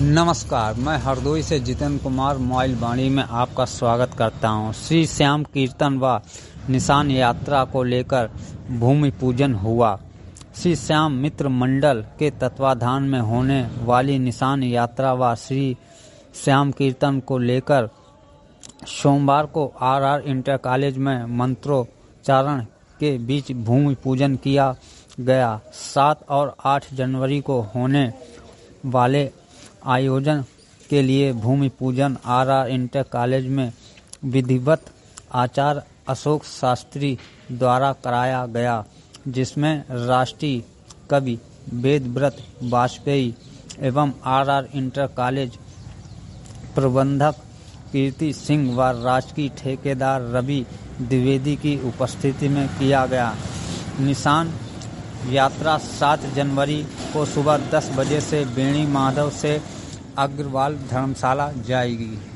नमस्कार, मैं हरदोई से जितेंद्र कुमार मोबाइल वाणी में आपका स्वागत करता हूं। श्री श्याम कीर्तन व निशान यात्रा को लेकर भूमि पूजन हुआ। श्री श्याम मित्र मंडल के तत्वाधान में होने वाली निशान यात्रा व श्री श्याम कीर्तन को लेकर सोमवार को आर इंटर कॉलेज में मंत्रोच्चारण के बीच भूमि पूजन किया गया। 7 और 8 जनवरी को होने वाले आयोजन के लिए भूमि पूजन आर इंटर कॉलेज में विधिवत आचार्य अशोक शास्त्री द्वारा कराया गया, जिसमें राष्ट्रीय कवि वेदव्रत वाजपेयी एवं आर इंटर कॉलेज प्रबंधक कीर्ति सिंह व राजकीय ठेकेदार रवि द्विवेदी की उपस्थिति में किया गया। निशान यात्रा 7 जनवरी को सुबह 10 बजे से बेणी माधव से अग्रवाल धर्मशाला जाएगी।